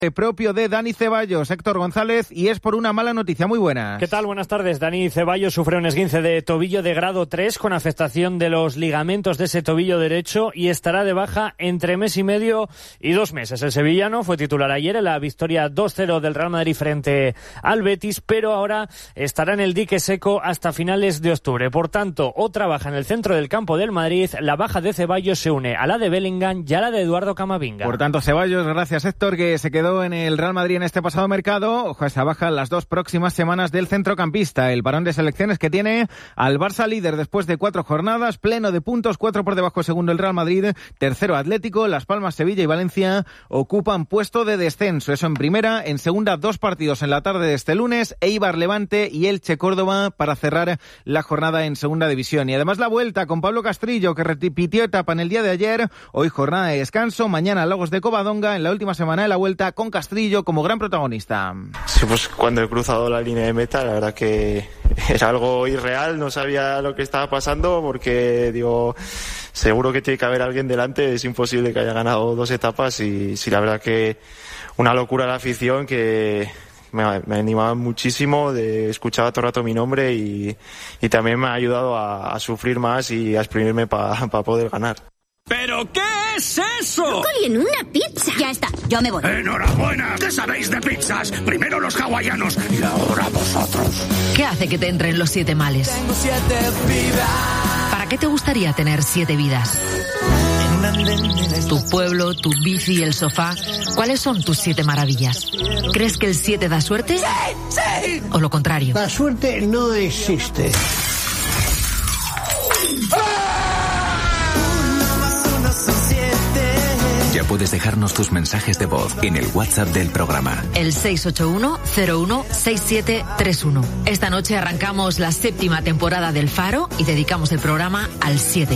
Propio de Dani Ceballos, Héctor González, y es por una mala noticia. Muy buenas. ¿Qué tal? Buenas tardes. Dani Ceballos sufre un esguince de tobillo de grado 3 con afectación de los ligamentos de ese tobillo derecho y estará de baja entre mes y medio y 2 meses. El sevillano fue titular ayer en la victoria 2-0 del Real Madrid frente al Betis, pero ahora estará en el dique seco hasta finales de octubre. Por tanto, otra baja en el centro del campo del Madrid. La baja de Ceballos se une a la de Bellingham y a la de Eduardo Camavinga. Por tanto, Ceballos, gracias Héctor, que se quedó en el Real Madrid en este pasado mercado. Ojo a esa baja las 2 próximas semanas del centrocampista. El parón de selecciones que tiene al Barça líder después de 4 jornadas, pleno de puntos, 4 por debajo segundo el Real Madrid, tercero Atlético, Las Palmas, Sevilla y Valencia ocupan puesto de descenso. Eso en primera, en segunda 2 partidos en la tarde de este lunes, Eibar Levante y Elche Córdoba para cerrar la jornada en segunda división. Y además la vuelta con Pablo Castrillo, que repitió etapa en el día de ayer, hoy jornada de descanso, mañana Lagos de Covadonga, en la última semana de la vuelta con Castrillo como gran protagonista. Sí, pues cuando he cruzado la línea de meta, la verdad que era algo irreal, no sabía lo que estaba pasando porque digo, seguro que tiene que haber alguien delante, es imposible que haya ganado 2 etapas y sí, la verdad que una locura la afición que me animaba muchísimo, escuchaba todo el rato mi nombre y también me ha ayudado a sufrir más y a exprimirme para poder ganar. ¿Pero qué es eso? ¡Brócoli en una pizza! Ya está, yo me voy. ¡Enhorabuena! ¿Qué sabéis de pizzas? Primero los hawaianos y ahora vosotros. ¿Qué hace que te entren los 7 males? Tengo 7 vidas. ¿Para qué te gustaría tener 7 vidas? Tu pueblo, tu bici y el sofá. ¿Cuáles son tus 7 maravillas? ¿Crees que el 7 da suerte? ¡Sí! ¡Sí! ¿O lo contrario? La suerte no existe. Ya puedes dejarnos tus mensajes de voz en el WhatsApp del programa. El 681-016731. Esta noche arrancamos la 7ª temporada del Faro y dedicamos el programa al 7.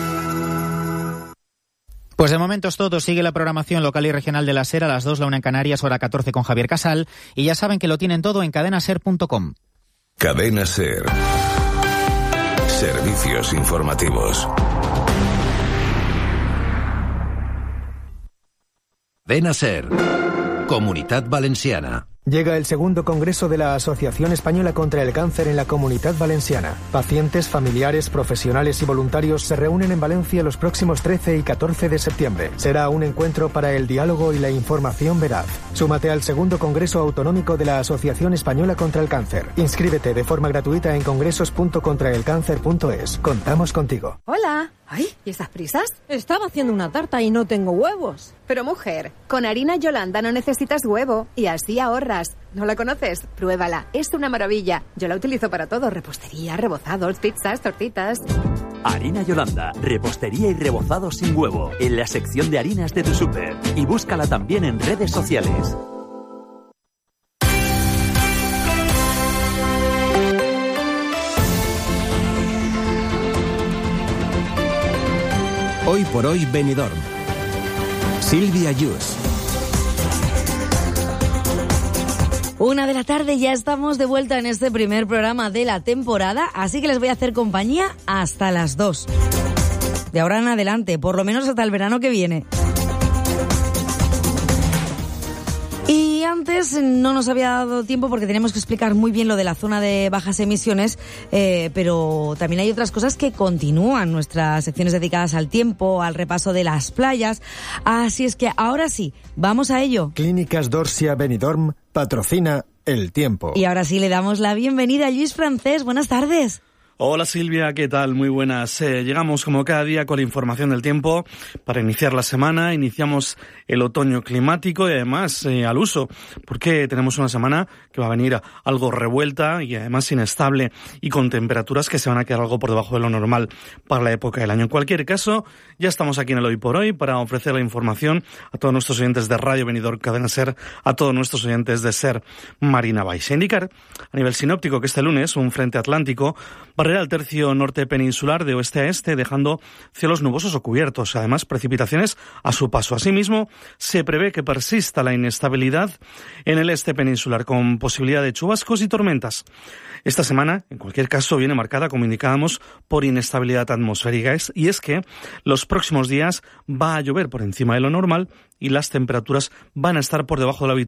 Pues de momento es todo. Sigue la programación local y regional de la SER a las 2, la 1 en Canarias, hora 14 con Javier Casal. Y ya saben que lo tienen todo en cadenaser.com. Cadena SER. Servicios informativos. Cadena SER. Comunitat Valenciana. Llega el segundo congreso de la Asociación Española contra el Cáncer en la Comunidad Valenciana. Pacientes, familiares, profesionales y voluntarios se reúnen en Valencia los próximos 13 y 14 de septiembre. Será un encuentro para el diálogo y la información veraz. Súmate al segundo congreso autonómico de la Asociación Española contra el Cáncer. Inscríbete de forma gratuita en congresos.contraelcáncer.es. Contamos contigo. Hola. Ay, ¿y estas prisas? Estaba haciendo una tarta y no tengo huevos. Pero mujer, con harina Yolanda no necesitas huevo y así ahorras. ¿No la conoces? Pruébala, es una maravilla. Yo la utilizo para todo, repostería, rebozados, pizzas, tortitas. Harina Yolanda, repostería y rebozados sin huevo, en la sección de harinas de tu súper. Y búscala también en redes sociales. Hoy por hoy Benidorm. Silvia Yus. 1 de la tarde, ya estamos de vuelta en este primer programa de la temporada, así que les voy a hacer compañía hasta las 2. De ahora en adelante, por lo menos hasta el verano que viene. Y antes no nos había dado tiempo porque teníamos que explicar muy bien lo de la zona de bajas emisiones, pero también hay otras cosas que continúan, nuestras secciones dedicadas al tiempo, al repaso de las playas, así es que ahora sí, vamos a ello. Clínicas Dorsia Benidorm patrocina el tiempo. Y ahora sí le damos la bienvenida a Lluís Francés, buenas tardes. Hola Silvia, ¿qué tal? Muy buenas. Llegamos como cada día con la información del tiempo para iniciar la semana. Iniciamos el otoño climático y además al uso, porque tenemos una semana que va a venir algo revuelta y además inestable y con temperaturas que se van a quedar algo por debajo de lo normal para la época del año. En cualquier caso, ya estamos aquí en el Hoy por Hoy para ofrecer la información a todos nuestros oyentes de Radio Benidorm Cadena SER, a todos nuestros oyentes de SER Marina Baix. Indicar a nivel sinóptico que este lunes un frente atlántico va Barrerá el tercio norte peninsular de oeste a este, dejando cielos nubosos o cubiertos. Además, precipitaciones a su paso. Asimismo, se prevé que persista la inestabilidad en el este peninsular, con posibilidad de chubascos y tormentas. Esta semana, en cualquier caso, viene marcada, como indicábamos, por inestabilidad atmosférica. Y es que los próximos días va a llover por encima de lo normal y las temperaturas van a estar por debajo de lo habitual.